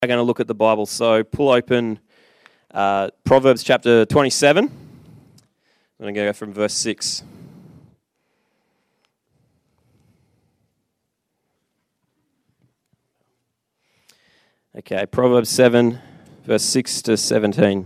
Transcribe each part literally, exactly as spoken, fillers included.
We're going to look at the Bible. So pull open uh, Proverbs chapter twenty-seven. I'm going to go from verse six. Okay, Proverbs seven, verse six to seventeen.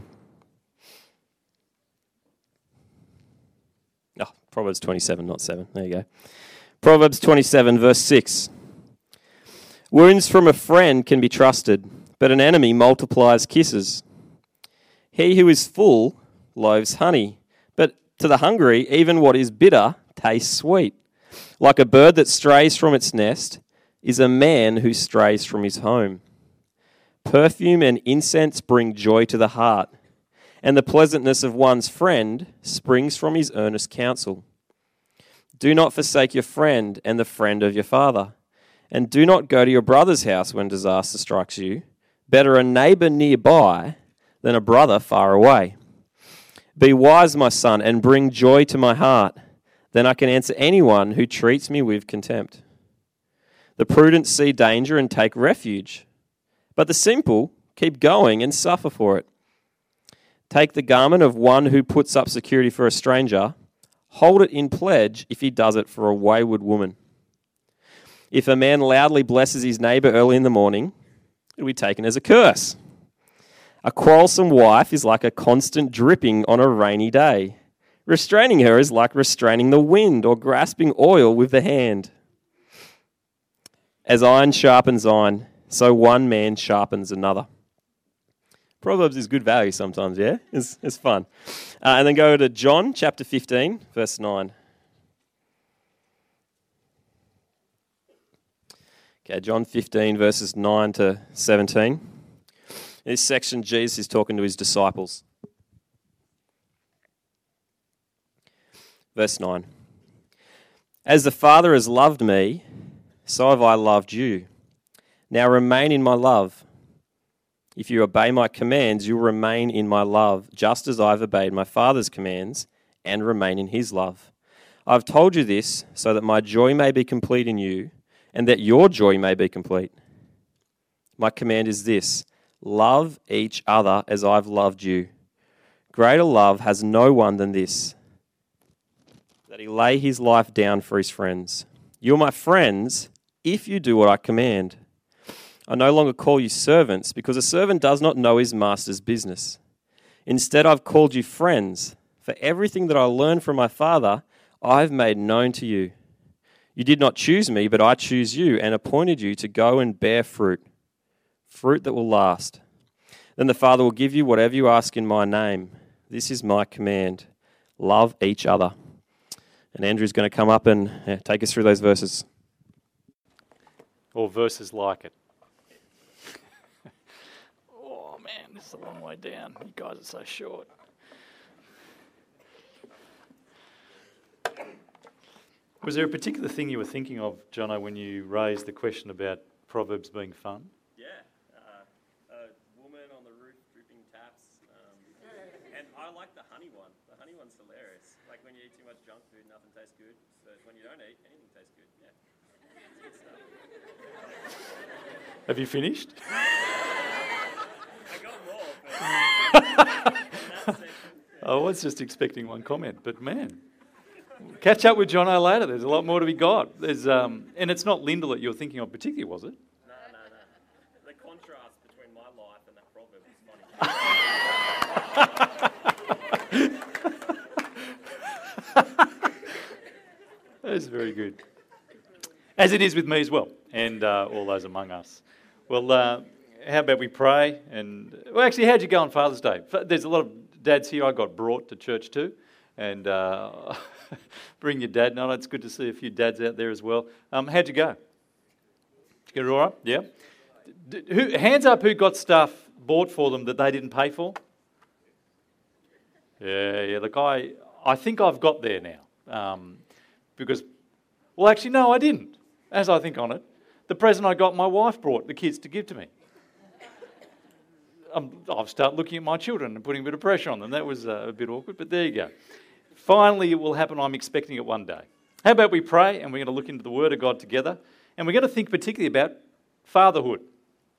Oh, Proverbs twenty-seven, not seven. There you go. Proverbs twenty-seven, verse six. Wounds from a friend can be trusted, but an enemy multiplies kisses. He who is full loathes honey, but to the hungry, even what is bitter tastes sweet. Like a bird that strays from its nest is a man who strays from his home. Perfume and incense bring joy to the heart, and the pleasantness of one's friend springs from his earnest counsel. Do not forsake your friend and the friend of your father, and do not go to your brother's house when disaster strikes you. Better a neighbor nearby than a brother far away. Be wise, my son, and bring joy to my heart. Then I can answer anyone who treats me with contempt. The prudent see danger and take refuge, but the simple keep going and suffer for it. Take the garment of one who puts up security for a stranger. Hold it in pledge if he does it for a wayward woman. If a man loudly blesses his neighbor early in the morning, it will be taken as a curse. A quarrelsome wife is like a constant dripping on a rainy day. Restraining her is like restraining the wind or grasping oil with the hand. As iron sharpens iron, so one man sharpens another. Proverbs is good value sometimes, yeah? It's, it's fun. Uh, and then go to John chapter fifteen, verse nine. Okay, John fifteen, verses nine to seventeen. In this section, Jesus is talking to his disciples. Verse nine. As the Father has loved me, so have I loved you. Now remain in my love. If you obey my commands, you'll remain in my love, just as I've obeyed my Father's commands and remain in his love. I've told you this so that my joy may be complete in you, and that your joy may be complete. My command is this: love each other as I've loved you. Greater love has no one than this, that he lay his life down for his friends. You're my friends if you do what I command. I no longer call you servants, because a servant does not know his master's business. Instead, I've called you friends, for everything that I learned from my Father, I've made known to you. You did not choose me, but I choose you and appointed you to go and bear fruit, fruit that will last. Then the Father will give you whatever you ask in my name. This is my command: love each other. And Andrew's going to come up and yeah, take us through those verses. Or verses like it. Oh man, this is a long way down. You guys are so short. Was there a particular thing you were thinking of, Jono, when you raised the question about Proverbs being fun? Yeah, uh, a woman on the roof dripping taps, um, and I like the honey one. The honey one's hilarious. Like when you eat too much junk food, nothing tastes good. So when you don't eat, anything tastes good. Yeah, it's good stuff. Have you finished? I got more. But yeah. I was just expecting one comment, but man. Catch up with Jono later. There's a lot more to be got. There's, um, and it's not Lyndall that you're thinking of particularly, was it? No, no, no. The contrast between my life and that proverb is funny. That is very good. As it is with me as well, and uh, all those among us. Well, uh, how about we pray? And well, actually, how'd you go on Father's Day? There's a lot of dads here I got brought to church too. And uh, bring your dad. No, it's good to see a few dads out there as well. Um, how'd you go? Did you get it all right? Yeah. D- who, hands up who got stuff bought for them that they didn't pay for? Yeah, yeah. Look, I, I think I've got there now. Um, because, well, actually, no, I didn't. As I think on it, the present I got, my wife brought the kids to give to me. Um, I've started looking at my children and putting a bit of pressure on them. That was uh, a bit awkward, but there you go. Finally, it will happen. I'm expecting it one day. How about we pray, and we're going to look into the Word of God together, and we're going to think particularly about fatherhood.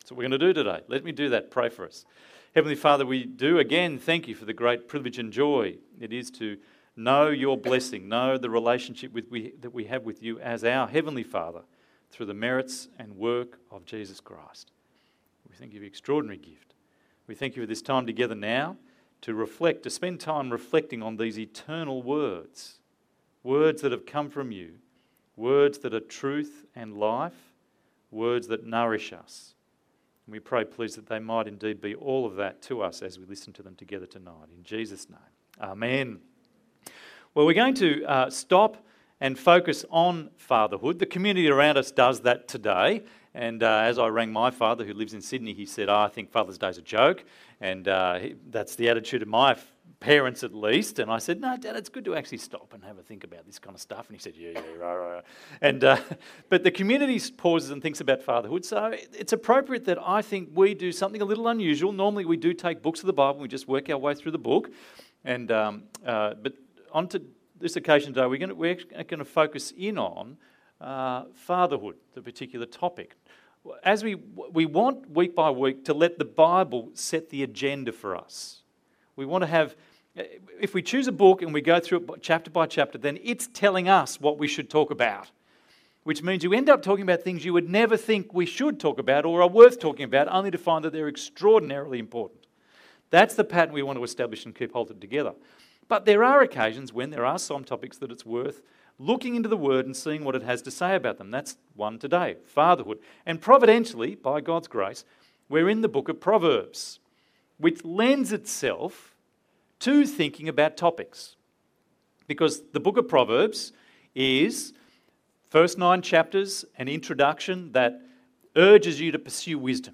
That's what we're going to do today. Let me do that. Pray for us. Heavenly Father, we do again thank you for the great privilege and joy it is to know your blessing, know the relationship with we, that we have with you as our Heavenly Father through the merits and work of Jesus Christ. We thank you for your extraordinary gift. We thank you for this time together now to reflect, to spend time reflecting on these eternal words, words that have come from you, words that are truth and life, words that nourish us. And we pray, please, that they might indeed be all of that to us as we listen to them together tonight. In Jesus' name, amen. Well, we're going to uh, stop and focus on fatherhood. The community around us does that today. And uh, as I rang my father, who lives in Sydney, he said, oh, I think Father's Day's a joke. And uh, he, that's the attitude of my f- parents at least. And I said, no, Dad, it's good to actually stop and have a think about this kind of stuff. And he said, yeah, yeah, right, right. And, uh, but the community pauses and thinks about fatherhood. So it's appropriate that I think we do something a little unusual. Normally we do take books of the Bible, we just work our way through the book. And um, uh, But on to this occasion today, we're going to, we're going to focus in on uh, fatherhood, the particular topic. As we we want week by week to let the Bible set the agenda for us. We want to have, if we choose a book and we go through it chapter by chapter, then it's telling us what we should talk about, which means you end up talking about things you would never think we should talk about or are worth talking about, only to find that they're extraordinarily important. That's the pattern we want to establish and keep hold of together. But there are occasions when there are some topics that it's worth looking into the Word and seeing what it has to say about them. That's one today, fatherhood. And providentially, by God's grace, we're in the book of Proverbs, which lends itself to thinking about topics. Because the book of Proverbs is, first nine chapters, an introduction that urges you to pursue wisdom.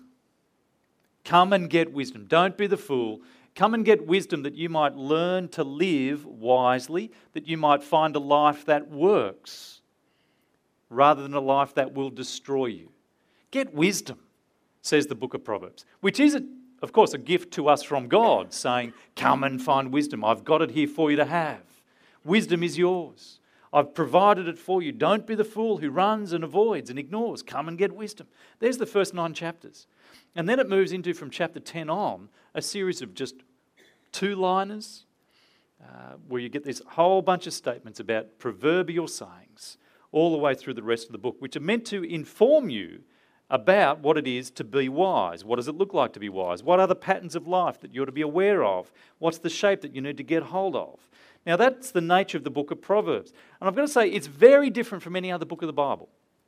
Come and get wisdom. Don't be the fool. Come and get wisdom that you might learn to live wisely, that you might find a life that works rather than a life that will destroy you. Get wisdom, says the book of Proverbs, which is, a, of course, a gift to us from God, saying, come and find wisdom. I've got it here for you to have. Wisdom is yours. I've provided it for you. Don't be the fool who runs and avoids and ignores. Come and get wisdom. There's the first nine chapters. And then it moves into, from chapter ten on, a series of just two-liners uh, where you get this whole bunch of statements about proverbial sayings all the way through the rest of the book, which are meant to inform you about what it is to be wise. What does it look like to be wise? What are the patterns of life that you're to be aware of? What's the shape that you need to get hold of? Now, that's the nature of the book of Proverbs. And I've got to say, it's very different from any other book of the Bible.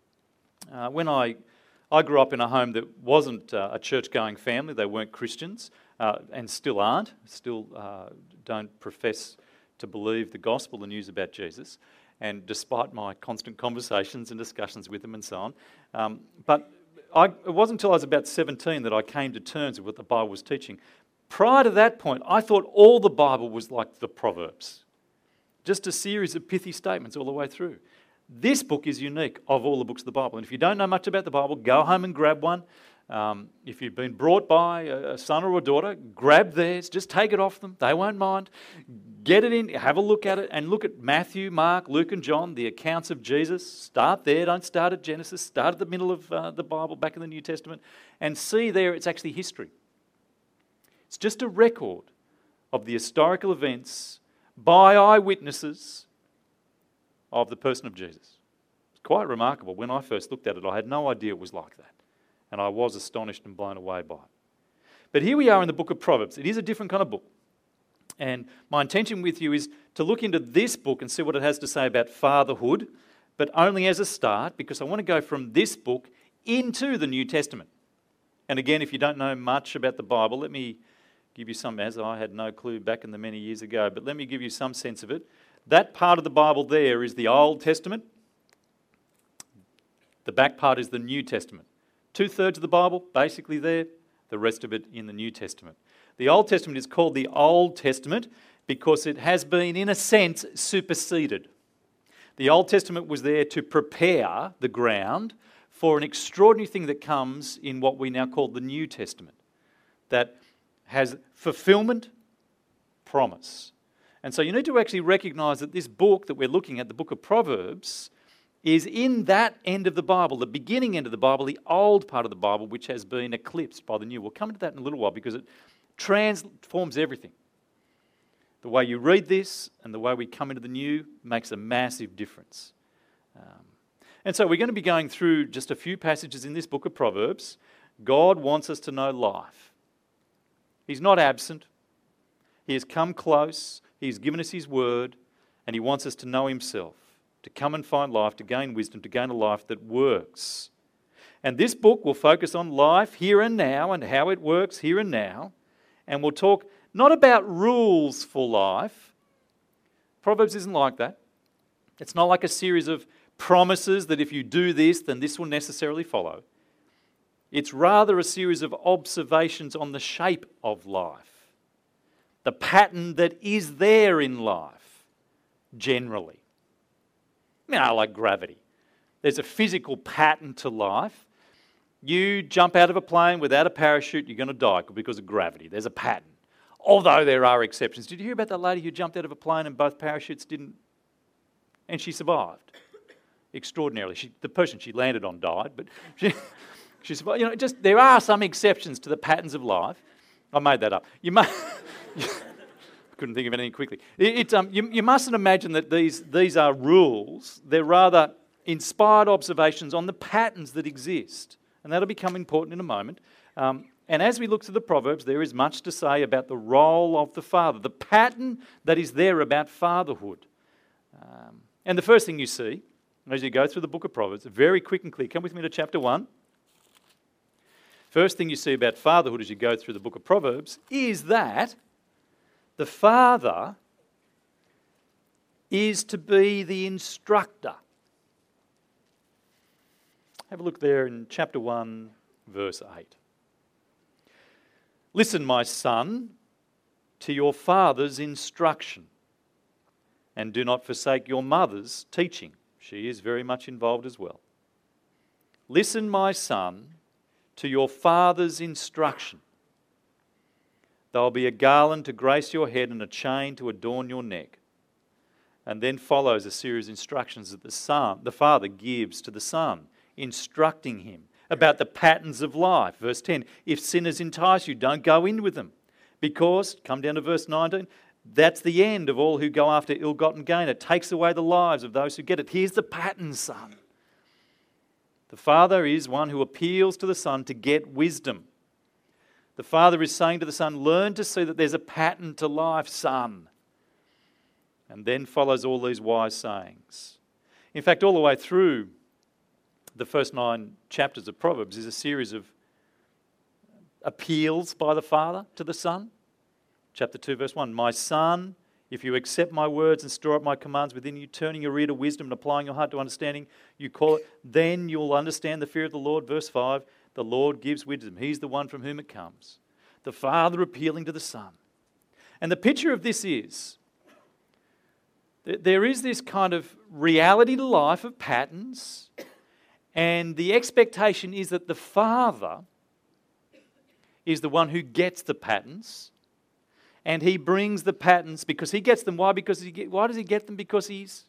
Uh, when I... I grew up in a home that wasn't uh, a church-going family. They weren't Christians uh, and still aren't, still uh, don't profess to believe the gospel, the news about Jesus, and despite my constant conversations and discussions with them and so on. Um, but I, it wasn't until I was about seventeen that I came to terms with what the Bible was teaching. Prior to that point, I thought all the Bible was like the Proverbs, just a series of pithy statements all the way through. This book is unique of all the books of the Bible. And if you don't know much about the Bible, go home and grab one. Um, if you've been brought by a son or a daughter, grab theirs. Just take it off them. They won't mind. Get it in, have a look at it, and look at Matthew, Mark, Luke and John, the accounts of Jesus. Start there. Don't start at Genesis. Start at the middle of uh, the Bible, back in the New Testament, and see there it's actually history. It's just a record of the historical events by eyewitnesses of the person of Jesus. It's quite remarkable. When I first looked at it, I had no idea it was like that. And I was astonished and blown away by it. But here we are in the book of Proverbs. It is a different kind of book. And my intention with you is to look into this book and see what it has to say about fatherhood, but only as a start, because I want to go from this book into the New Testament. And again, if you don't know much about the Bible, let me give you some, as I had no clue back in the many years ago, but let me give you some sense of it. That part of the Bible there is the Old Testament. The back part is the New Testament. Two-thirds of the Bible, basically there, the rest of it in the New Testament. The Old Testament is called the Old Testament because it has been, in a sense, superseded. The Old Testament was there to prepare the ground for an extraordinary thing that comes in what we now call the New Testament, that has fulfillment, promise. And so you need to actually recognise that this book that we're looking at, the book of Proverbs, is in that end of the Bible, the beginning end of the Bible, the old part of the Bible, which has been eclipsed by the new. We'll come to that in a little while because it transforms everything. The way you read this and the way we come into the new makes a massive difference. Um, and so we're going to be going through just a few passages in this book of Proverbs. God wants us to know life. He's not absent. He has come close. He's given us His word, and He wants us to know Himself, to come and find life, to gain wisdom, to gain a life that works. And this book will focus on life here and now and how it works here and now. And we'll talk not about rules for life. Proverbs isn't like that. It's not like a series of promises that if you do this, then this will necessarily follow. It's rather a series of observations on the shape of life, the pattern that is there in life, generally. You know, like gravity. There's a physical pattern to life. You jump out of a plane without a parachute, you're going to die because of gravity. There's a pattern. Although there are exceptions. Did you hear about that lady who jumped out of a plane and both parachutes didn't... and she survived? Extraordinarily. She, the person she landed on died, but she, she survived. You know, just there are some exceptions to the patterns of life. I made that up. You must... couldn't think of anything quickly. It, it, um, you, you mustn't imagine that these, these are rules. They're rather inspired observations on the patterns that exist. And that'll become important in a moment. Um, and as we look to the Proverbs, there is much to say about the role of the father, the pattern that is there about fatherhood. Um, and the first thing you see, as you go through the book of Proverbs, very quick and clear. Come with me to chapter one. First thing you see about fatherhood as you go through the book of Proverbs is that the father is to be the instructor. Have a look there in chapter one, verse eight. Listen, my son, to your father's instruction, and do not forsake your mother's teaching. She is very much involved as well. Listen, my son, to your father's instruction. There will be a garland to grace your head and a chain to adorn your neck. And then follows a series of instructions that the son, the father gives to the son, instructing him about the patterns of life. Verse ten, if sinners entice you, don't go in with them. Because, come down to verse nineteen, that's the end of all who go after ill-gotten gain. It takes away the lives of those who get it. Here's the pattern, son. The father is one who appeals to the son to get wisdom. The father is saying to the son, learn to see that there's a pattern to life, son. And then follows all these wise sayings. In fact, all the way through the first nine chapters of Proverbs is a series of appeals by the father to the son. Chapter two, verse one, my son, if you accept my words and store up my commands within you, turning your ear to wisdom and applying your heart to understanding, you call it, then you'll understand the fear of the Lord. Verse five, the Lord gives wisdom. He's the one from whom it comes. The father appealing to the son. And the picture of this is, there is this kind of reality to life of patterns, and the expectation is that the father is the one who gets the patterns, and he brings the patterns because he gets them. Why? Because he get, why does he get them? Because he's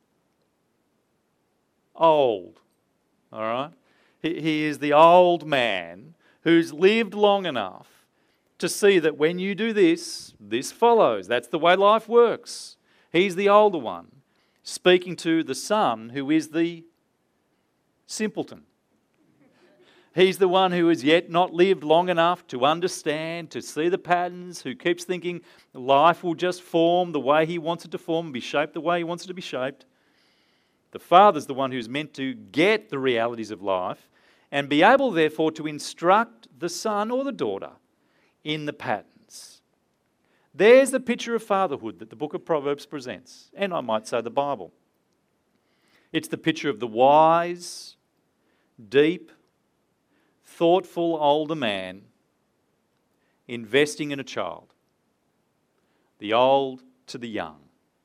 old. All right? He, he is the old man who's lived long enough to see that when you do this, this follows. That's the way life works. He's the older one, speaking to the son who is the simpleton. He's the one who has yet not lived long enough to understand, to see the patterns, who keeps thinking life will just form the way he wants it to form and be shaped the way he wants it to be shaped. The father's the one who's meant to get the realities of life and be able, therefore, to instruct the son or the daughter in the patterns. There's the picture of fatherhood that the book of Proverbs presents, and I might say the Bible. It's the picture of the wise, deep, thoughtful older man investing in a child, the old to the young.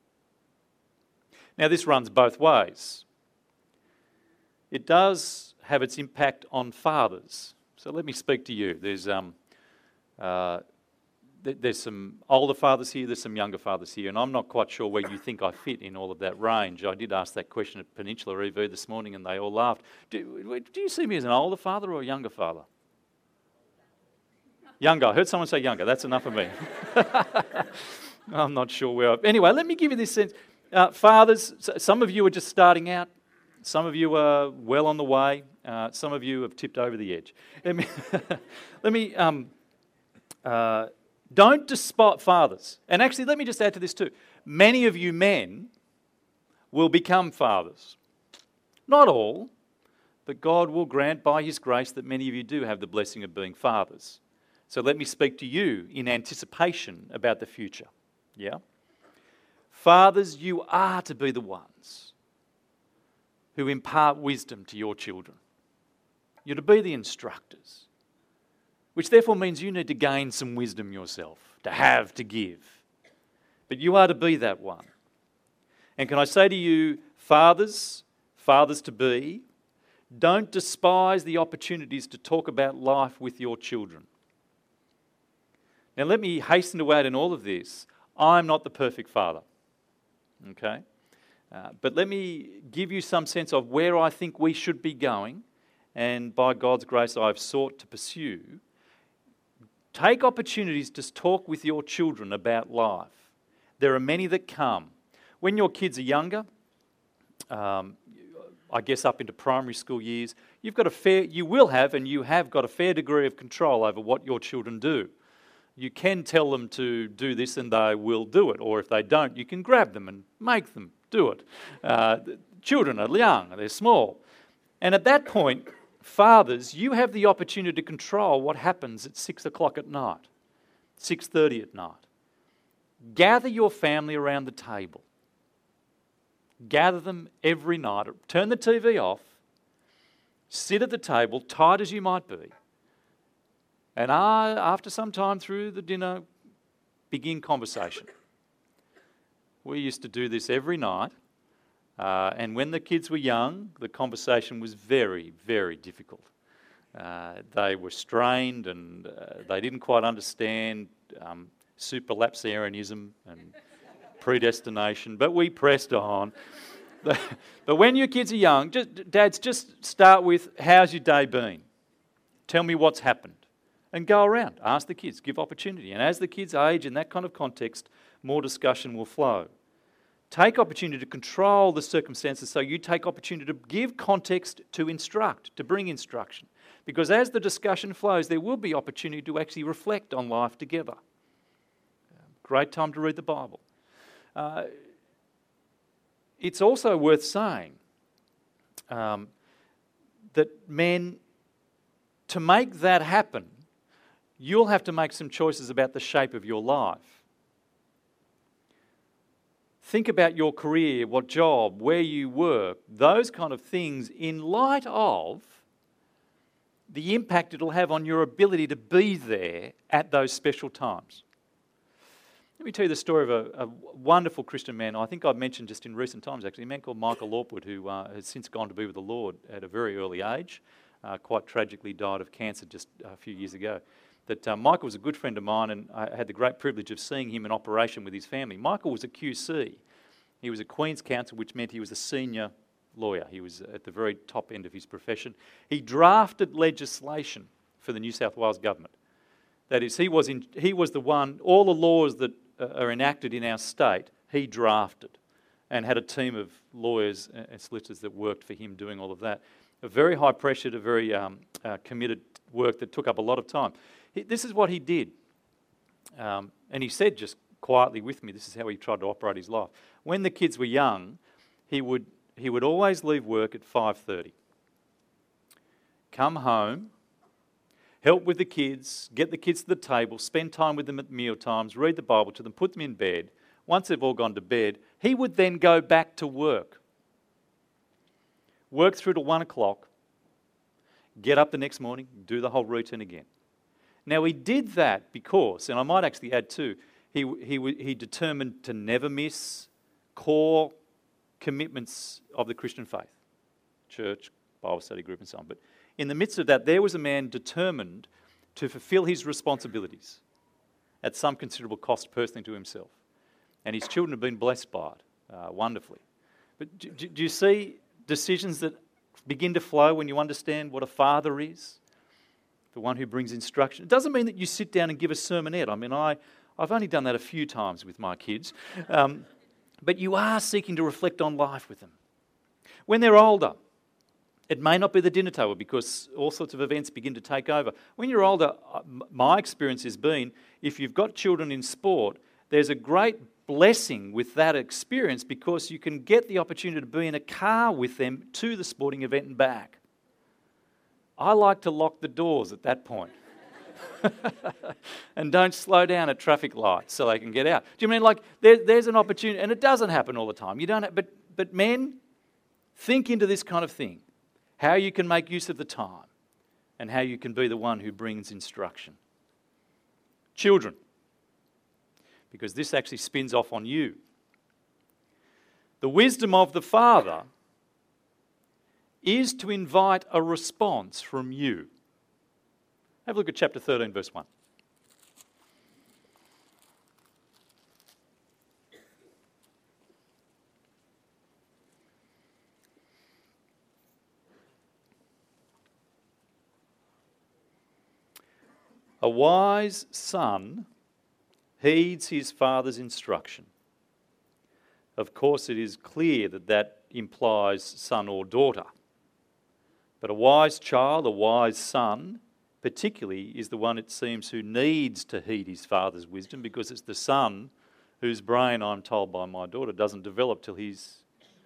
Now, this runs both ways. It does have its impact on fathers. So let me speak to you. There's um, uh, th- there's some older fathers here, there's some younger fathers here, and I'm not quite sure where you think I fit in all of that range. I did ask that question at Peninsula E V this morning, and they all laughed. Do, do you see me as an older father or a younger father? Younger. I heard someone say younger. That's enough of me. I'm not sure where I... Anyway, let me give you this sense. Uh, fathers, some of you are just starting out. Some of you are well on the way. Uh, some of you have tipped over the edge. Let me... let me um, uh, don't despise fathers. And actually, let me just add to this too. Many of you men will become fathers. Not all, but God will grant by His grace that many of you do have the blessing of being fathers. So let me speak to you in anticipation about the future. Yeah? Fathers, you are to be the ones who impart wisdom to your children. You're to be the instructors, which therefore means you need to gain some wisdom yourself, to have, to give. But you are to be that one. And can I say to you, fathers, fathers to be, don't despise the opportunities to talk about life with your children. Now, let me hasten to add in all of this, I'm not the perfect father, okay? Uh, but let me give you some sense of where I think we should be going, and by God's grace I've sought to pursue. Take opportunities to talk with your children about life. There are many that come. When your kids are younger, um, I guess up into primary school years, you've got a fair, you will have and you have got a fair degree of control over what your children do. You can tell them to do this and they will do it. Or if they don't, you can grab them and make them do it. Uh, children are young, they're small. And at that point, fathers, you have the opportunity to control what happens at six o'clock at night, six thirty at night. Gather your family around the table. Gather them every night. Turn the T V off. Sit at the table, tired as you might be. And after some time through the dinner, begin conversation. We used to do this every night. Uh, and when the kids were young, the conversation was very, very difficult. Uh, they were strained and uh, they didn't quite understand um, superlapsarianism and predestination, but we pressed on. But when your kids are young, just, dads, just start with, how's your day been? Tell me what's happened. And go around, ask the kids, give opportunity. And as the kids age in that kind of context, more discussion will flow. Take opportunity to control the circumstances, so you take opportunity to give context, to instruct, to bring instruction. Because as the discussion flows, there will be opportunity to actually reflect on life together. Great time to read the Bible. Uh, it's also worth saying um, that men, to make that happen, you'll have to make some choices about the shape of your life. Think about your career, what job, where you work, those kind of things in light of the impact it'll have on your ability to be there at those special times. Let me tell you the story of a, a wonderful Christian man. I think I've mentioned just in recent times actually, a man called Michael Lorpwood, who uh, has since gone to be with the Lord at a very early age, uh, quite tragically died of cancer just a few years ago. That uh, Michael was a good friend of mine, and I had the great privilege of seeing him in operation with his family. Michael was a Q C. He was a Queen's Counsel, which meant he was a senior lawyer. He was at the very top end of his profession. He drafted legislation for the New South Wales government. That is, he was in, he was the one, all the laws that uh, are enacted in our state, he drafted, and had a team of lawyers and solicitors that worked for him doing all of that. A very high pressured, a very um, uh, committed work that took up a lot of time. He, this is what he did. Um, and he said just quietly with me, this is how he tried to operate his life. When the kids were young, he would he would always leave work at five thirty. Come home, help with the kids, get the kids to the table, spend time with them at meal times, read the Bible to them, put them in bed. Once they've all gone to bed, he would then go back to work. Work through to one o'clock, get up the next morning, do the whole routine again. Now he did that because, and I might actually add too, he, he, he determined to never miss core commitments of the Christian faith. Church, Bible study group and so on. But in the midst of that, there was a man determined to fulfill his responsibilities. at some considerable cost personally to himself. And his children have been blessed by it uh, wonderfully. But do, do you see decisions that begin to flow when you understand what a father is? The one who brings instruction. It doesn't mean that you sit down and give a sermonette. I mean, I, I've only done that a few times with my kids. Um, but you are seeking to reflect on life with them. When they're older, it may not be the dinner table because all sorts of events begin to take over. When you're older, my experience has been, if you've got children in sport, there's a great blessing with that experience because you can get the opportunity to be in a car with them to the sporting event and back. I like to lock the doors at that point. And don't slow down at traffic lights so they can get out. Do you mean like there, there's an opportunity, and it doesn't happen all the time. You don't, have, but but men, think into this kind of thing, how you can make use of the time, and how you can be the one who brings instruction. Children, because this actually spins off on you. The wisdom of the father is to invite a response from you. Have a look at chapter thirteen, verse one. A wise son heeds his father's instruction. Of course, it is clear that that implies son or daughter. But a wise child, a wise son, particularly, is the one, it seems, who needs to heed his father's wisdom, because it's the son whose brain, I'm told by my daughter, doesn't develop till he's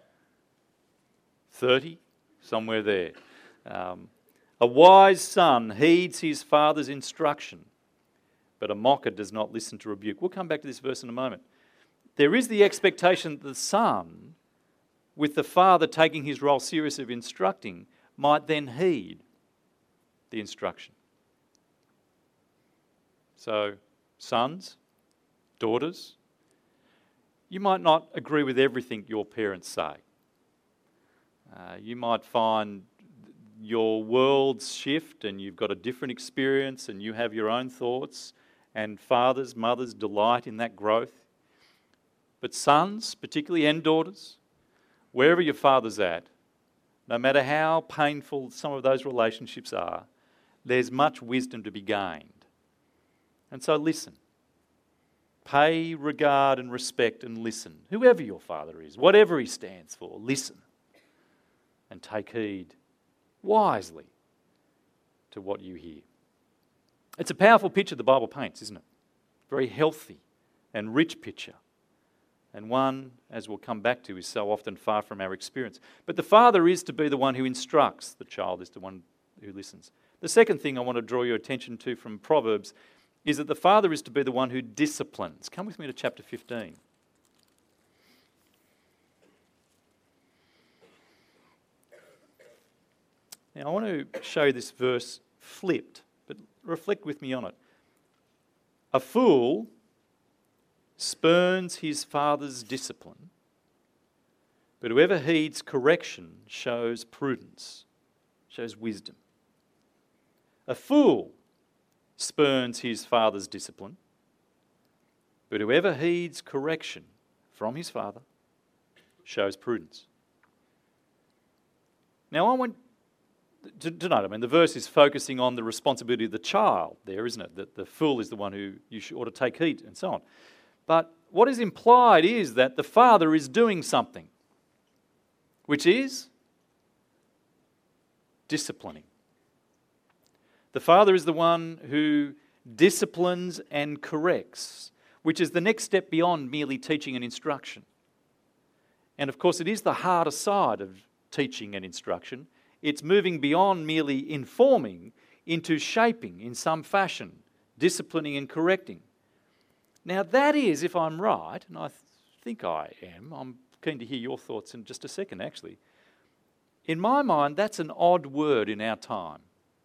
thirty, somewhere there. Um, a wise son heeds his father's instruction, but a mocker does not listen to rebuke. We'll come back to this verse in a moment. There is the expectation that the son, with the father taking his role serious of instructing, might then heed the instruction. So, sons, daughters, you might not agree with everything your parents say. Uh, you might find your worlds shift and you've got a different experience and you have your own thoughts, and fathers, mothers delight in that growth. But sons, particularly, and daughters, wherever your father's at, no matter how painful some of those relationships are, there's much wisdom to be gained. And so listen. Pay regard and respect and listen. Whoever your father is, whatever he stands for, listen. And take heed wisely to what you hear. It's a powerful picture the Bible paints, isn't it? Very healthy and rich picture. And one, as we'll come back to, is so often far from our experience. But the father is to be the one who instructs. The child is the one who listens. The second thing I want to draw your attention to from Proverbs is that the father is to be the one who disciplines. Come with me to chapter fifteen. Now I want to show you this verse flipped, but reflect with me on it. A fool spurns his father's discipline, but whoever heeds correction shows prudence, shows wisdom. A fool spurns his father's discipline, but whoever heeds correction from his father shows prudence. Now I want to, to note, I mean, the verse is focusing on the responsibility of the child there, isn't it? That the fool is the one who you should, ought to take heed and so on. But what is implied is that the father is doing something, which is disciplining. The father is the one who disciplines and corrects, which is the next step beyond merely teaching and instruction. And of course, it is the harder side of teaching and instruction. It's moving beyond merely informing into shaping in some fashion, disciplining and correcting. Now that is, if I'm right, and I th- think I am, I'm keen to hear your thoughts in just a second actually. In my mind, that's an odd word in our time.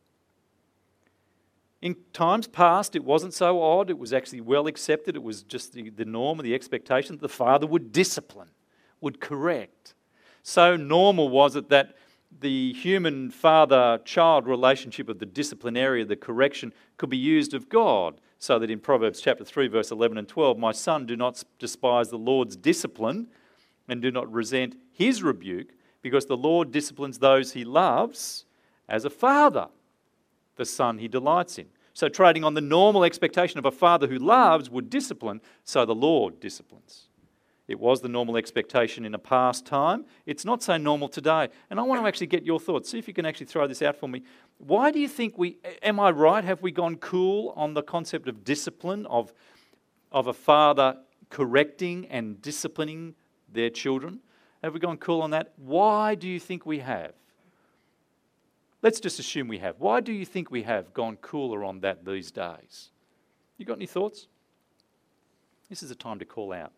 In times past, it wasn't so odd. It was actually well accepted. It was just the, the norm and the expectation that the father would discipline, would correct. So normal was it that the human father-child relationship of the disciplinary, the correction, could be used of God So that in Proverbs chapter three, verse eleven and twelve, my son, do not despise the Lord's discipline and do not resent his rebuke, because the Lord disciplines those he loves as a father, the son he delights in. So trading on the normal expectation of a father who loves would discipline, so the Lord disciplines. It was the normal expectation in a past time. It's not so normal today. And I want to actually get your thoughts. See if you can actually throw this out for me. Why do you think we, am I right? Have we gone cool on the concept of discipline, of, of a father correcting and disciplining their children? Have we gone cool on that? Why do you think we have? Let's just assume we have. Why do you think we have gone cooler on that these days? You got any thoughts? This is a time to call out.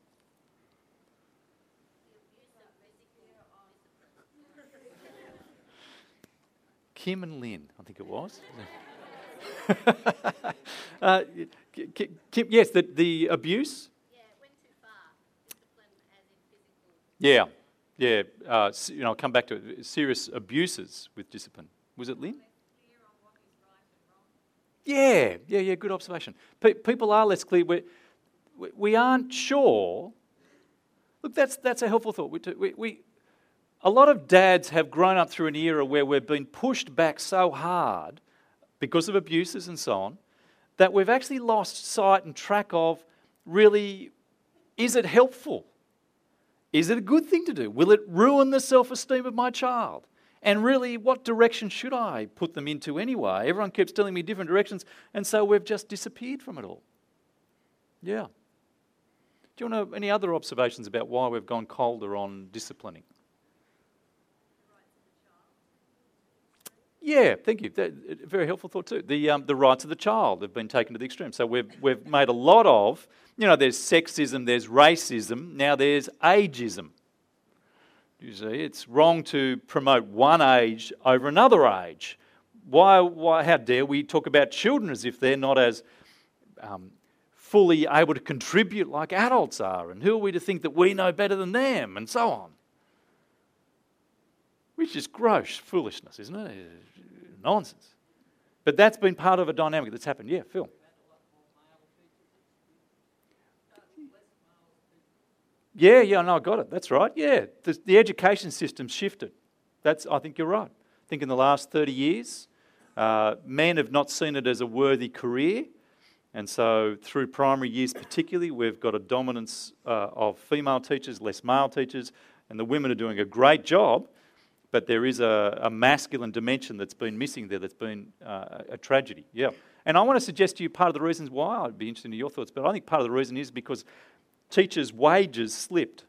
Kim and Lynn, I think it was. uh, Kim, yes, the, the abuse. Yeah, it went too far. Discipline as in physical. Yeah, yeah. Uh, you know, I'll come back to it. Serious abuses with discipline. Was it Lynn? Yeah, yeah, yeah. Good observation. Pe- people are less clear. We're, we we aren't sure. Look, that's that's a helpful thought. We, we we. A lot of dads have grown up through an era where we've been pushed back so hard because of abuses and so on, that we've actually lost sight and track of, really, is it helpful? Is it a good thing to do? Will it ruin the self-esteem of my child? And really, what direction should I put them into anyway? Everyone keeps telling me different directions, and so we've just disappeared from it all. Yeah. Do you want to, any other observations about why we've gone colder on disciplining? Yeah, thank you. That, very helpful thought too. The um, the rights of the child have been taken to the extreme. So we've we've made a lot of, you know, there's sexism, there's racism, now there's ageism. You see, it's wrong to promote one age over another age. Why? Why? How dare we talk about children as if they're not as um, fully able to contribute like adults are? And who are we to think that we know better than them? And so on. Which is gross foolishness, isn't it? Nonsense. But that's been part of a dynamic that's happened. Yeah, Phil. Yeah, yeah, no, I got it. That's right. Yeah, the, the education system's shifted. That's. I think you're right. I think in the last thirty years, uh, men have not seen it as a worthy career. And so through primary years particularly, we've got a dominance uh, of female teachers, less male teachers, and the women are doing a great job. But there is a, a masculine dimension that's been missing there, that's been uh, a tragedy. Yeah. And I want to suggest to you part of the reasons why. I'd be interested in your thoughts, but I think part of the reason is because teachers' wages slipped.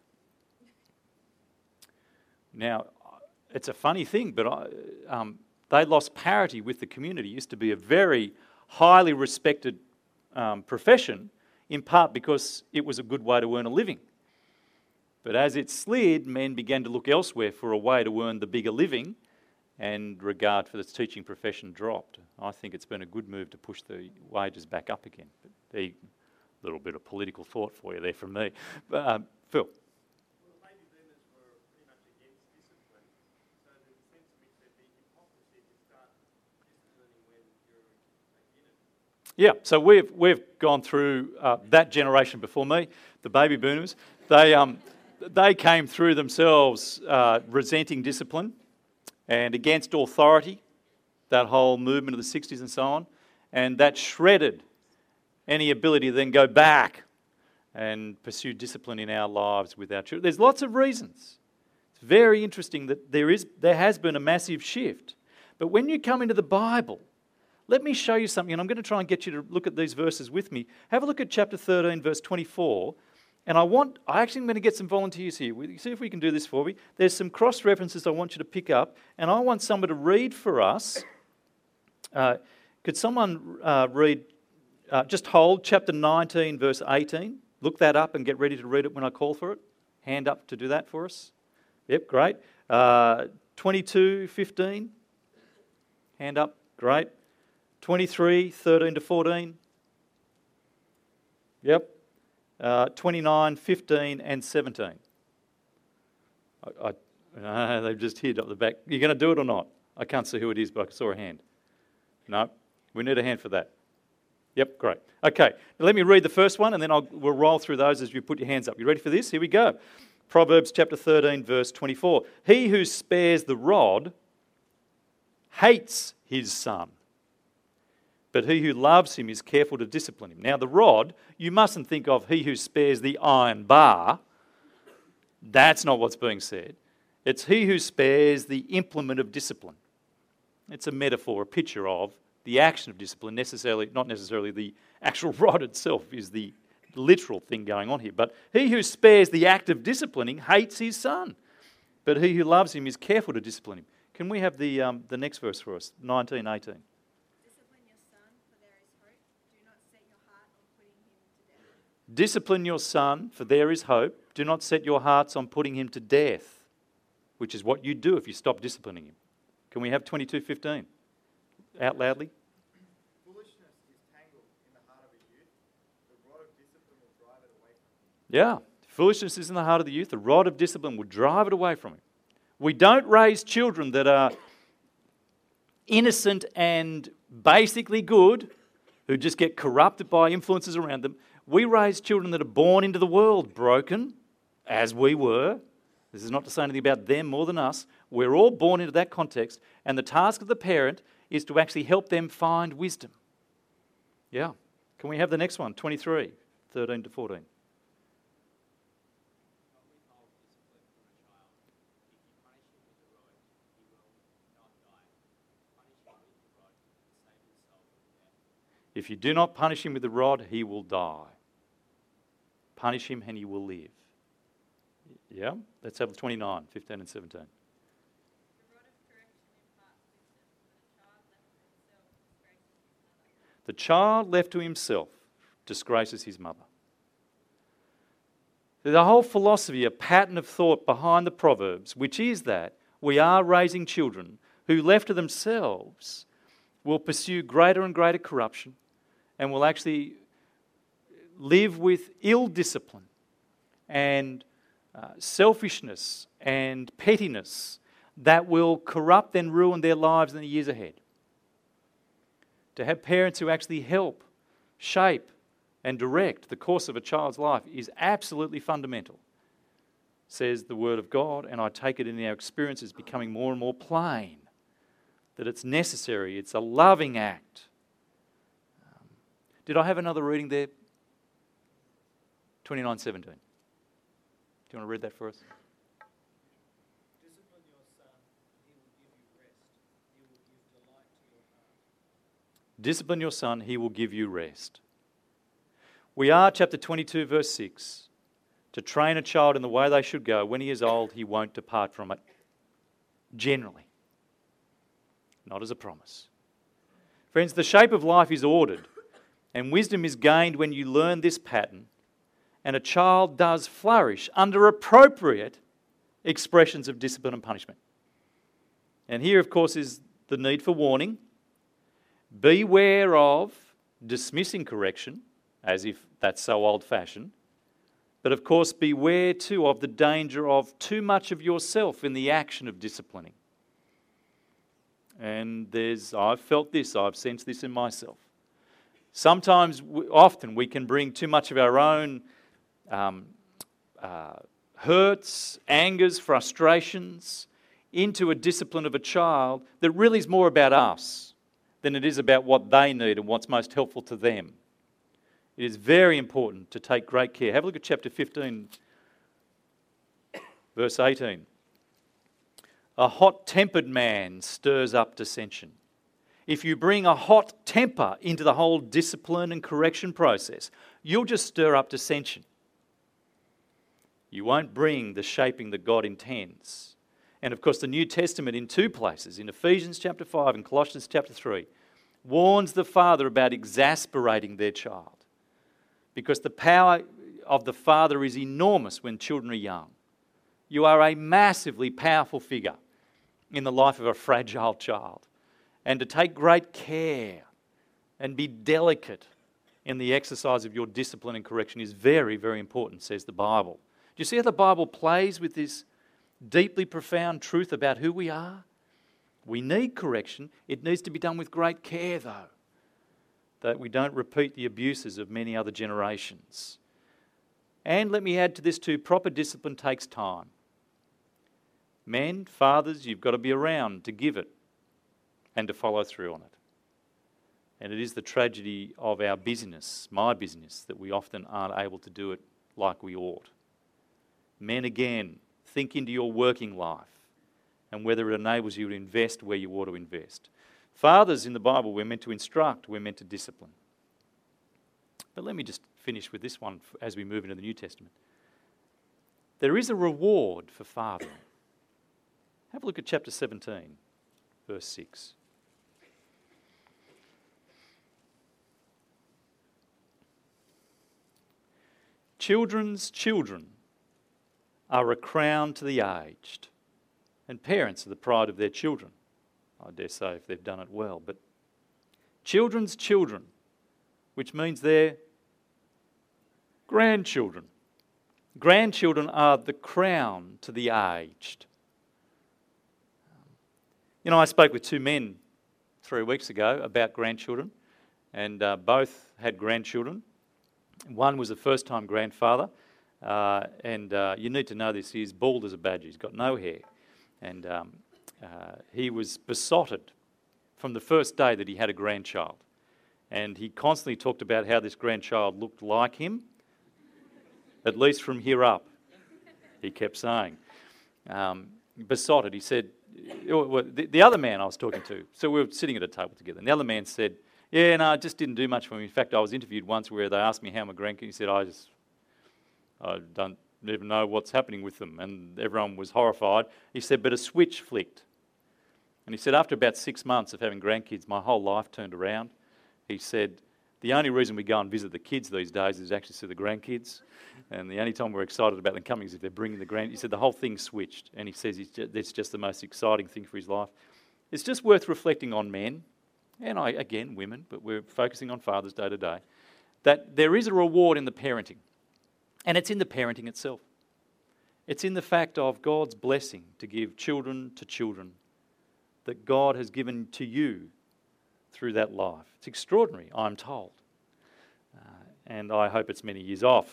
Now, it's a funny thing, but I, um, they lost parity with the community. It used to be a very highly respected um, profession, in part because it was a good way to earn a living. But as it slid, men began to look elsewhere for a way to earn the bigger living, and regard for the teaching profession dropped. I think it's been a good move to push the wages back up again. But there, a little bit of political thought for you there from me. But, um, Phil? Well, maybe boomers were pretty much against discipline, so there's a sense in which there'd be hypocrisy to start disciplining when you're against it. Yeah, so we've we've gone through uh, that generation before me, the baby boomers. They um. They came through themselves uh, resenting discipline and against authority, that whole movement of the sixties and so on, and that shredded any ability to then go back and pursue discipline in our lives with our children. There's lots of reasons. It's very interesting that there is there has been a massive shift. But when you come into the Bible, let me show you something, and I'm going to try and get you to look at these verses with me. Have a look at chapter thirteen, verse twenty-four. And I want, I actually am going to get some volunteers here. See if we can do this for me. There's some cross references I want you to pick up, and I want someone to read for us. Uh, could someone uh, read, uh, just hold chapter nineteen, verse eighteen. Look that up and get ready to read it when I call for it. Hand up to do that for us. Yep, great. Uh, twenty-two, fifteen. Hand up, great. twenty-three, thirteen to fourteen. Yep. Uh, twenty-nine, fifteen and seventeen. I, I, uh, they've just hid up the back. You're going to do it or not? I can't see who it is, but I saw a hand. No, we need a hand for that. Yep, great. Okay, now let me read the first one and then I'll, we'll roll through those as you put your hands up. You ready for this? Here we go. Proverbs chapter thirteen, verse twenty-four. He who spares the rod hates his son, but he who loves him is careful to discipline him. Now the rod, you mustn't think of he who spares the iron bar. That's not what's being said. It's he who spares the implement of discipline. It's a metaphor, a picture of the action of discipline, necessarily, not necessarily the actual rod itself is the literal thing going on here. But he who spares the act of disciplining hates his son, but he who loves him is careful to discipline him. Can we have the um, the next verse for us, nineteen eighteen? Discipline your son, for there is hope. Do not set your heart on putting him to death. Discipline your son, for there is hope. Do not set your hearts on putting him to death, which is what you do if you stop disciplining him. Can we have twenty-two fifteen? Out loudly. Foolishness is tangled in the heart of a youth. The rod of discipline will drive it away from him. Yeah. Foolishness is in the heart of the youth. The rod of discipline will drive it away from him. We don't raise children that are innocent and basically good, who just get corrupted by influences around them. We raise children that are born into the world broken, as we were. This is not to say anything about them more than us. We're all born into that context, and the task of the parent is to actually help them find wisdom. Yeah. Can we have the next one? twenty-three, thirteen to fourteen. If you do not punish him with the rod, he will die. Punish him and he will live. Yeah? Let's have twenty-nine, fifteen and seventeen. The child left to himself disgraces his mother. There's a whole philosophy, a pattern of thought behind the Proverbs, which is that we are raising children who, left to themselves, will pursue greater and greater corruption and will actually live with ill discipline and uh, selfishness and pettiness that will corrupt and ruin their lives in the years ahead. To have parents who actually help shape and direct the course of a child's life is absolutely fundamental, says the Word of God, and I take it in our experience is becoming more and more plain that it's necessary, it's a loving act. Um, did I have another reading there? twenty-nine seventeen. Do you want to read that for us? Discipline your son, he will give you rest. He will give delight to your heart. Discipline your son, he will give you rest. We are, chapter twenty-two, verse six, to train a child in the way they should go. When he is old, he won't depart from it. Generally. Not as a promise. Friends, the shape of life is ordered, and wisdom is gained when you learn this pattern, and a child does flourish under appropriate expressions of discipline and punishment. And here, of course, is the need for warning. Beware of dismissing correction, as if that's so old-fashioned. But of course, beware too of the danger of too much of yourself in the action of disciplining. And there's, I've felt this, I've sensed this in myself. Sometimes, often, we can bring too much of our own um, uh, hurts, angers, frustrations into a discipline of a child that really is more about us than it is about what they need and what's most helpful to them. It is very important to take great care. Have a look at chapter fifteen, verse eighteen. A hot-tempered man stirs up dissension. If you bring a hot temper into the whole discipline and correction process, you'll just stir up dissension. You won't bring the shaping that God intends. And of course, the New Testament in two places, in Ephesians chapter five and Colossians chapter three, warns the father about exasperating their child. Because the power of the father is enormous when children are young. You are a massively powerful figure in the life of a fragile child. And to take great care and be delicate in the exercise of your discipline and correction is very, very important, says the Bible. Do you see how the Bible plays with this deeply profound truth about who we are? We need correction. It needs to be done with great care, though. that we don't repeat the abuses of many other generations. And let me add to this too, proper discipline takes time. Men, fathers, you've got to be around to give it and to follow through on it. And it is the tragedy of our busyness, my business, that we often aren't able to do it like we ought. Men, again, think into your working life and whether it enables you to invest where you ought to invest. Fathers in the Bible, we're meant to instruct, we're meant to discipline. But let me just finish with this one as we move into the New Testament. There is a reward for fathering. Have a look at chapter seventeen, verse six. Children's children are a crown to the aged, and parents are the pride of their children. I dare say if they've done it well. But children's children, which means they're grandchildren. Grandchildren are the crown to the aged. You know, I spoke with two men three weeks ago about grandchildren, and uh, both had grandchildren. One was a first-time grandfather, uh, and uh, you need to know this, he's bald as a badger, he's got no hair. And um, uh, he was besotted from the first day that he had a grandchild. And he constantly talked about how this grandchild looked like him, at least from here up, he kept saying. Um, besotted, he said, the, the other man I was talking to, so we were sitting at a table together, and the other man said, yeah, no, it just didn't do much for me. In fact, I was interviewed once where they asked me how my grandkids, he said, I just, I don't even know what's happening with them, and everyone was horrified. He said, but a switch flicked. And he said, after about six months of having grandkids, my whole life turned around. He said, the only reason we go and visit the kids these days is actually to see the grandkids. And the only time we're excited about them coming is if they're bringing the grand. He said the whole thing switched. And he says it's just, it's just the most exciting thing for his life. It's just worth reflecting on men, and I again, women, but we're focusing on Father's Day today, that there is a reward in the parenting. And it's in the parenting itself. It's in the fact of God's blessing to give children to children that God has given to you through that life. It's extraordinary, I'm told. Uh, and I hope it's many years off.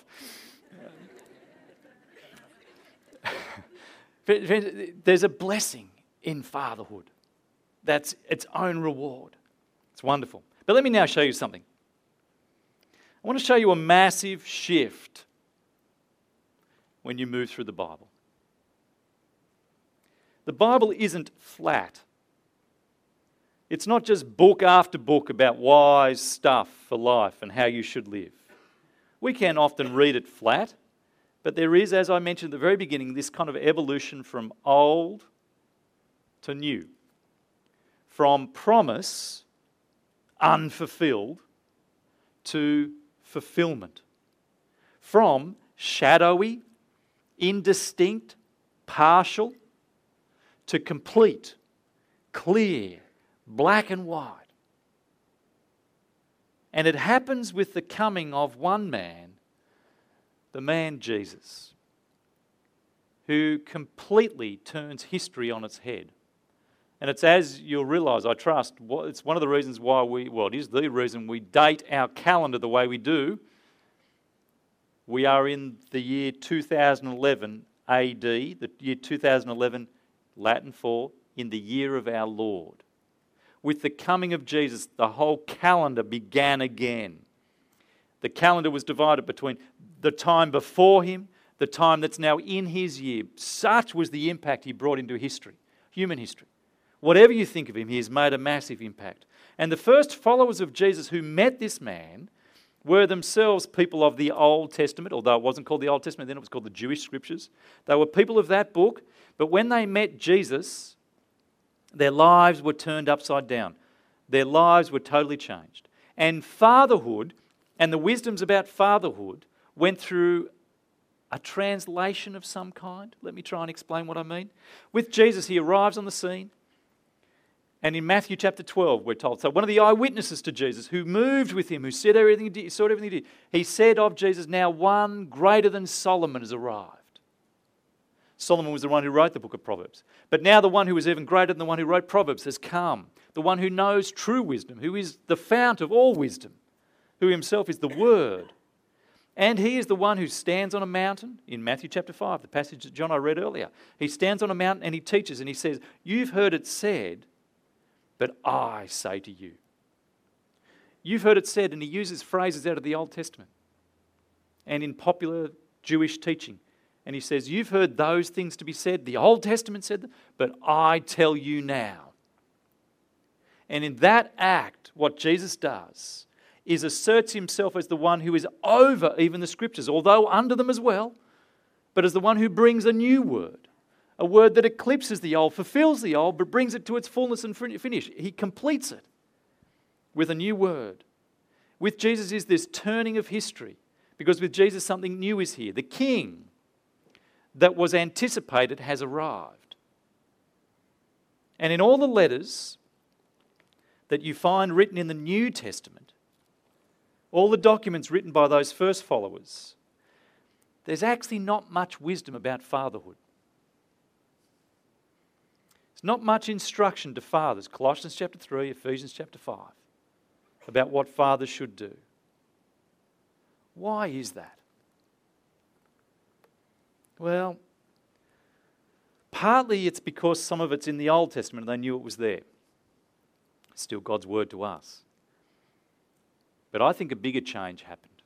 There's a blessing in fatherhood. That's its own reward. It's wonderful. But let me now show you something. I want to show you a massive shift when you move through the Bible. The Bible isn't flat. It's not just book after book about wise stuff for life and how you should live. We can often read it flat, but there is, as I mentioned at the very beginning, this kind of evolution from old to new. From promise, unfulfilled, to fulfillment. From shadowy, indistinct, partial, to complete, clear, black and white. And it happens with the coming of one man, the man Jesus, who completely turns history on its head. And it's, as you'll realise, I trust, it's one of the reasons why we, well, it is the reason we date our calendar the way we do. We are in the year two thousand eleven A D, the year two thousand eleven, Latin for in the year of our Lord. With the coming of Jesus, the whole calendar began again. The calendar was divided between the time before him, the time that's now in his year. Such was the impact he brought into history, human history. Whatever you think of him, he has made a massive impact. And the first followers of Jesus who met this man were themselves people of the Old Testament, although it wasn't called the Old Testament then, it was called the Jewish Scriptures. They were people of that book, but when they met Jesus, their lives were turned upside down. Their lives were totally changed. And fatherhood, and the wisdoms about fatherhood, went through a translation of some kind. Let me try and explain what I mean. With Jesus, he arrives on the scene. And in Matthew chapter twelve, we're told, so one of the eyewitnesses to Jesus who moved with him, who said everything he did, saw everything he did, he said of Jesus, now one greater than Solomon has arrived. Solomon was the one who wrote the book of Proverbs. But now the one who is even greater than the one who wrote Proverbs has come. the one who knows true wisdom, who is the fount of all wisdom, who himself is the Word. And he is the one who stands on a mountain in Matthew chapter five, the passage that John I read earlier. He stands on a mountain and he teaches and he says, you've heard it said, but I say to you. You've heard it said, and he uses phrases out of the Old Testament and in popular Jewish teaching. And he says, you've heard those things to be said. The Old Testament said them, but I tell you now. And in that act, what Jesus does is asserts himself as the one who is over even the Scriptures, although under them as well, but as the one who brings a new word, a word that eclipses the old, fulfills the old, but brings it to its fullness and finish. He completes it with a new word. With Jesus is this turning of history, because with Jesus something new is here. The King that was anticipated has arrived. And in all the letters that you find written in the New Testament, all the documents written by those first followers, there's actually not much wisdom about fatherhood. There's not much instruction to fathers, Colossians chapter three, Ephesians chapter five, about what fathers should do. Why is that? Well, partly it's because some of it's in the Old Testament and they knew it was there. It's still God's word to us. But I think a bigger change happened.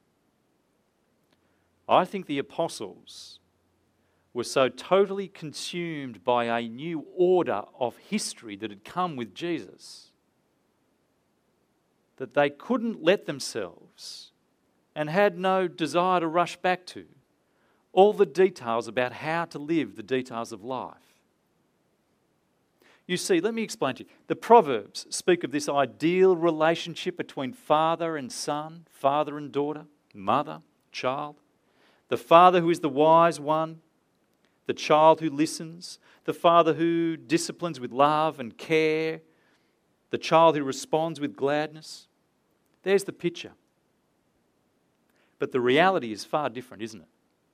I think the apostles were so totally consumed by a new order of history that had come with Jesus that they couldn't let themselves and had no desire to rush back to all the details about how to live the details of life. You see, let me explain to you. The Proverbs speak of this ideal relationship between father and son, father and daughter, mother, child. The father who is the wise one, the child who listens, the father who disciplines with love and care, the child who responds with gladness. There's the picture. But the reality is far different, isn't it?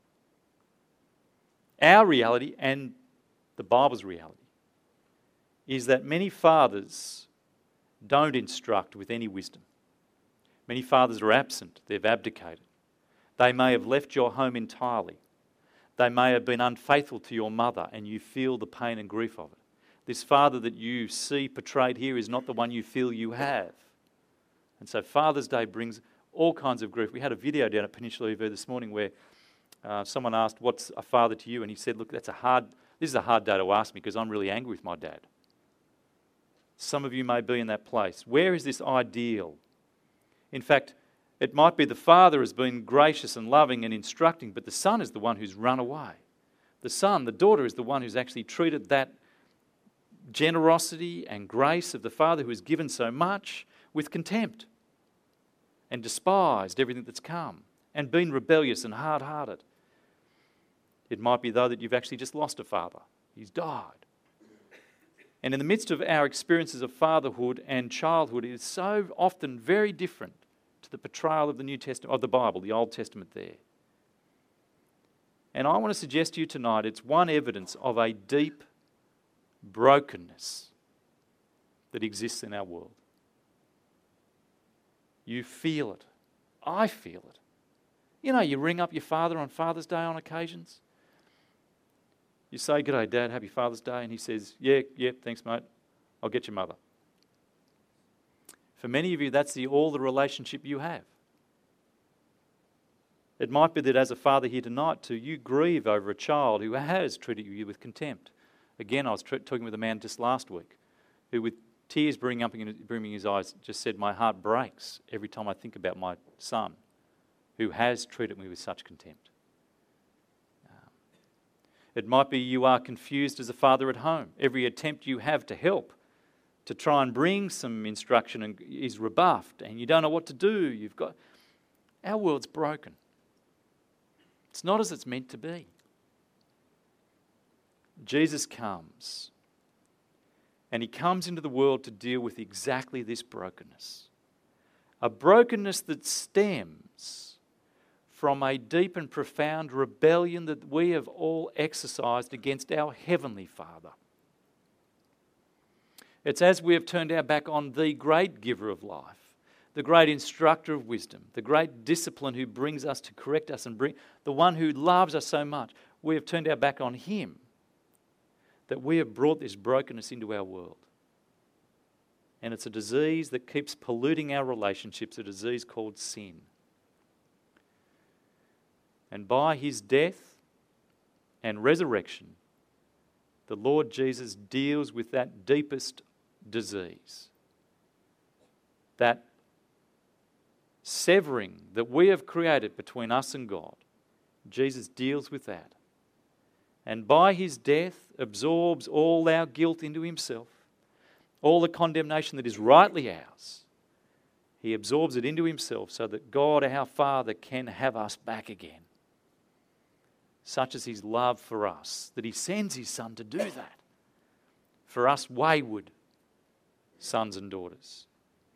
Our reality and the Bible's reality is that many fathers don't instruct with any wisdom. Many fathers are absent. They've abdicated. They may have left your home entirely. They may have been unfaithful to your mother and you feel the pain and grief of it. This father that you see portrayed here is not the one you feel you have. And so Father's Day brings all kinds of grief. We had a video down at Peninsula E V this morning where uh, someone asked, what's a father to you? And he said, look, that's a hard, this is a hard day to ask me because I'm really angry with my dad. Some of you may be in that place. Where is this ideal? In fact, it might be the father has been gracious and loving and instructing, but the son is the one who's run away. The son, the daughter is the one who's actually treated that generosity and grace of the father who has given so much with contempt and despised everything that's come and been rebellious and hard-hearted. It might be, though, that you've actually just lost a father. He's died. And in the midst of our experiences of fatherhood and childhood, it is so often very different to the portrayal of the New Testament, of the Bible, the Old Testament there. And I want to suggest to you tonight, it's one evidence of a deep brokenness that exists in our world. You feel it. I feel it. You know, you ring up your father on Father's Day on occasions. You say, "G'day, Dad, happy Father's Day." And he says, yeah, yeah, thanks, mate. I'll get your mother. For many of you, that's the, all the relationship you have. It might be that as a father here tonight, too, you grieve over a child who has treated you with contempt. Again, I was tr- talking with a man just last week who, with tears brimming up in, brimming his eyes, just said, my heart breaks every time I think about my son who has treated me with such contempt. It might be you are confused as a father at home. Every attempt you have to help, to try and bring some instruction and is rebuffed and you don't know what to do. You've got... Our world's broken. It's not as it's meant to be. Jesus comes and he comes into the world to deal with exactly this brokenness. A brokenness that stems from a deep and profound rebellion that we have all exercised against our Heavenly Father. It's as we have turned our back on the great giver of life, the great instructor of wisdom, the great discipline who brings us to correct us and bring, the one who loves us so much. We have turned our back on him, that we have brought this brokenness into our world. And it's a disease that keeps polluting our relationships, a disease called sin. And by his death and resurrection, the Lord Jesus deals with that deepest disease. That severing that we have created between us and God. Jesus deals with that. And by his death absorbs all our guilt into himself, all the condemnation that is rightly ours. He absorbs it into himself so that God, our Father, can have us back again. Such is his love for us, that he sends his Son to do that for us wayward sons and daughters.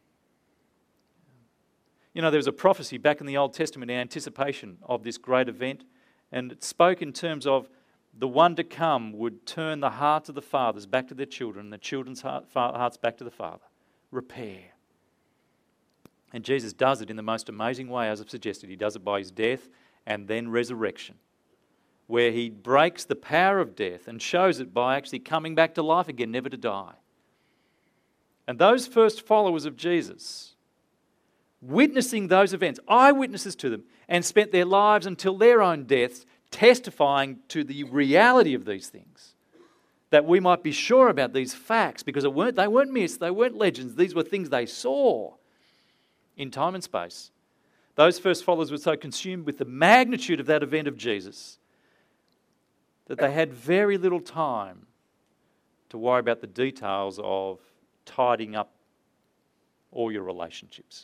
You know, there was a prophecy back in the Old Testament in anticipation of this great event, and it spoke in terms of the one to come would turn the hearts of the fathers back to their children, and the children's heart, hearts back to the Father. Repair. And Jesus does it in the most amazing way, as I've suggested. He does it by his death and then resurrection, where he breaks the power of death and shows it by actually coming back to life again, never to die. And those first followers of Jesus, witnessing those events, eyewitnesses to them, and spent their lives until their own deaths testifying to the reality of these things, that we might be sure about these facts, because it weren't, they weren't myths, they weren't legends, these were things they saw in time and space. Those first followers were so consumed with the magnitude of that event of Jesus that they had very little time to worry about the details of tidying up all your relationships.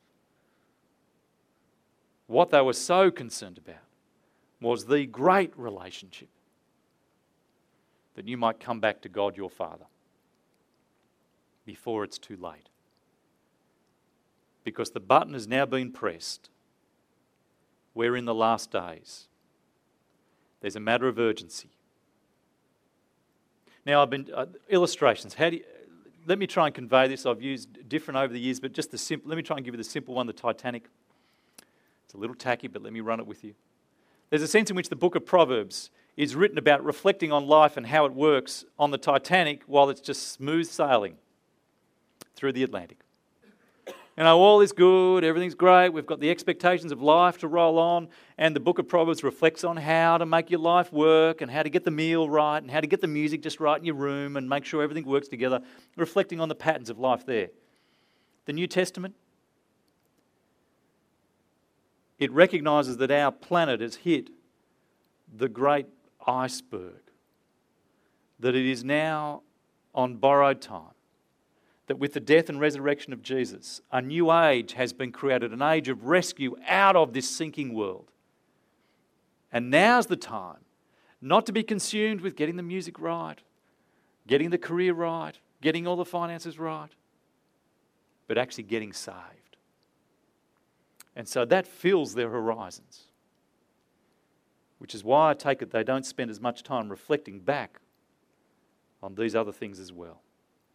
What they were so concerned about was the great relationship, that you might come back to God your Father before it's too late. Because the button has now been pressed. We're in the last days. There's a matter of urgency. Now, I've been uh, illustrations. How do you, let me try and convey this. I've used different over the years, but just the simple. Let me try and give you the simple one: the Titanic. It's a little tacky, but let me run it with you. There's a sense in which the book of Proverbs is written about reflecting on life and how it works on the Titanic while it's just smooth sailing through the Atlantic. You know, all is good, everything's great, we've got the expectations of life to roll on, and the book of Proverbs reflects on how to make your life work and how to get the meal right and how to get the music just right in your room and make sure everything works together, reflecting on the patterns of life there. The New Testament, it recognises that our planet has hit the great iceberg, that it is now on borrowed time. That with the death and resurrection of Jesus, a new age has been created, an age of rescue out of this sinking world. And now's the time not to be consumed with getting the music right, getting the career right, getting all the finances right, but actually getting saved. And so that fills their horizons, which is why I take it they don't spend as much time reflecting back on these other things as well.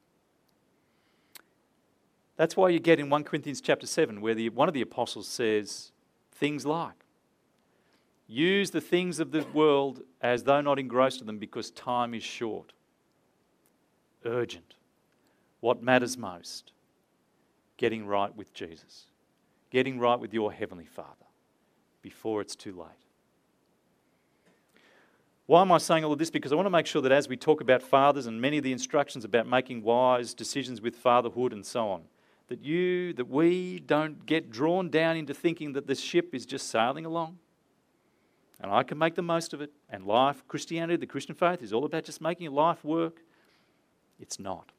That's why you get in First Corinthians chapter seven, where the, one of the apostles says things like, use the things of the world as though not engrossed in them, because time is short. Urgent. What matters most? Getting right with Jesus. Getting right with your Heavenly Father before it's too late. Why am I saying all of this? Because I want to make sure that as we talk about fathers and many of the instructions about making wise decisions with fatherhood and so on, that you, that we don't get drawn down into thinking that this ship is just sailing along and I can make the most of it, and life, Christianity, the Christian faith is all about just making life work. It's not.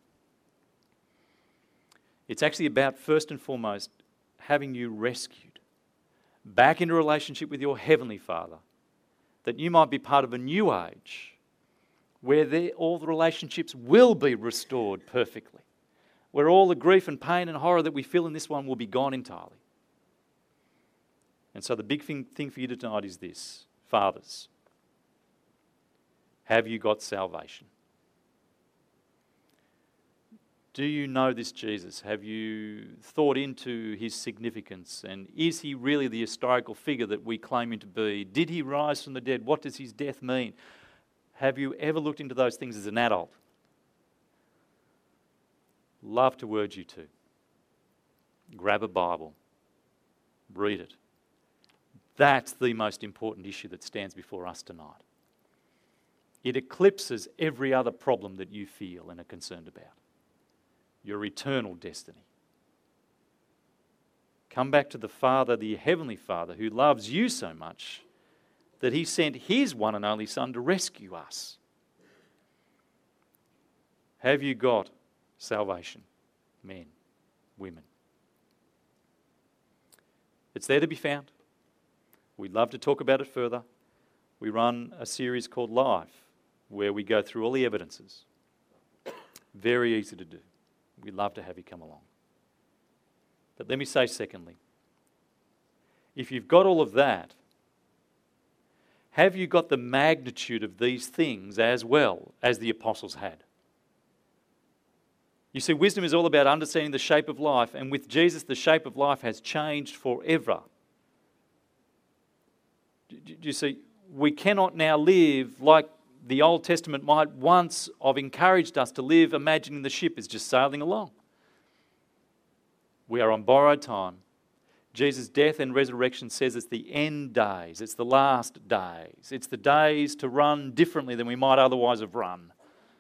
It's actually about, first and foremost, having you rescued back into relationship with your Heavenly Father, that you might be part of a new age where there, all the relationships will be restored perfectly, where all the grief and pain and horror that we feel in this one will be gone entirely. And so the big thing, thing for you tonight is this: fathers, have you got salvation? Do you know this Jesus? Have you thought into his significance? And is he really the historical figure that we claim him to be? Did he rise from the dead? What does his death mean? Have you ever looked into those things as an adult? Love to urge you to. Grab a Bible. Read it. That's the most important issue that stands before us tonight. It eclipses every other problem that you feel and are concerned about. Your eternal destiny. Come back to the Father, the Heavenly Father, who loves you so much that he sent his one and only Son to rescue us. Have you got salvation, men, women? It's there to be found. We'd love to talk about it further. We run a series called Life, where we go through all the evidences. Very easy to do. We'd love to have you come along. But let me say secondly, if you've got all of that, have you got the magnitude of these things as well as the apostles had? You see, wisdom is all about understanding the shape of life, and with Jesus, the shape of life has changed forever. Do you see, we cannot now live like the Old Testament might once have encouraged us to live, imagining the ship is just sailing along. We are on borrowed time. Jesus' death and resurrection says it's the end days, it's the last days, it's the days to run differently than we might otherwise have run.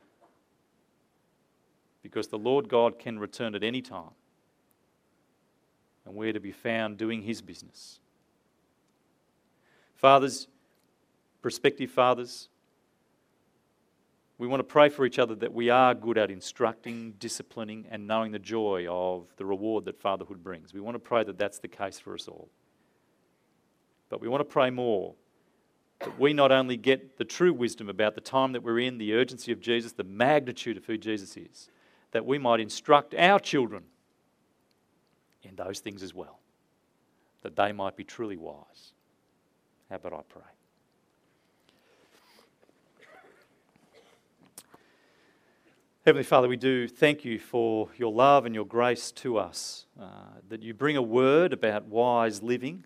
Because the Lord God can return at any time, and we're to be found doing his business. Fathers, prospective fathers, we want to pray for each other that we are good at instructing, disciplining, and knowing the joy of the reward that fatherhood brings. We want to pray that that's the case for us all. But we want to pray more that we not only get the true wisdom about the time that we're in, the urgency of Jesus, the magnitude of who Jesus is, that we might instruct our children in those things as well, that they might be truly wise. How about I pray? Heavenly Father, we do thank you for your love and your grace to us, uh, that you bring a word about wise living,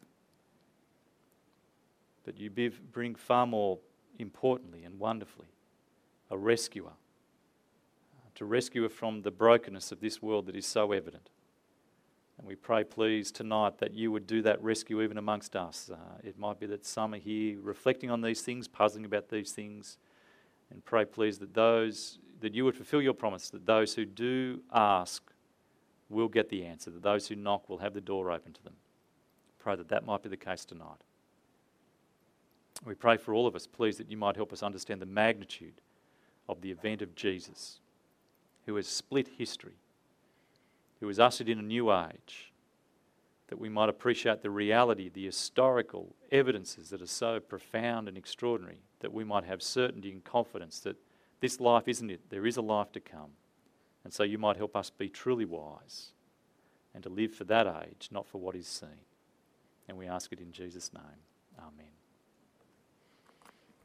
but you bring far more importantly and wonderfully a rescuer, uh, to rescue us from the brokenness of this world that is so evident. And we pray, please, tonight that you would do that rescue even amongst us. Uh, it might be that some are here reflecting on these things, puzzling about these things, and pray, please, that those that you would fulfill your promise, that those who do ask will get the answer, that those who knock will have the door open to them. Pray that that might be the case tonight. We pray for all of us, please, that you might help us understand the magnitude of the event of Jesus, who has split history, who has ushered in a new age, that we might appreciate the reality, the historical evidences that are so profound and extraordinary, that we might have certainty and confidence that this life isn't it, there is a life to come. And so you might help us be truly wise and to live for that age, not for what is seen. And we ask it in Jesus' name. Amen.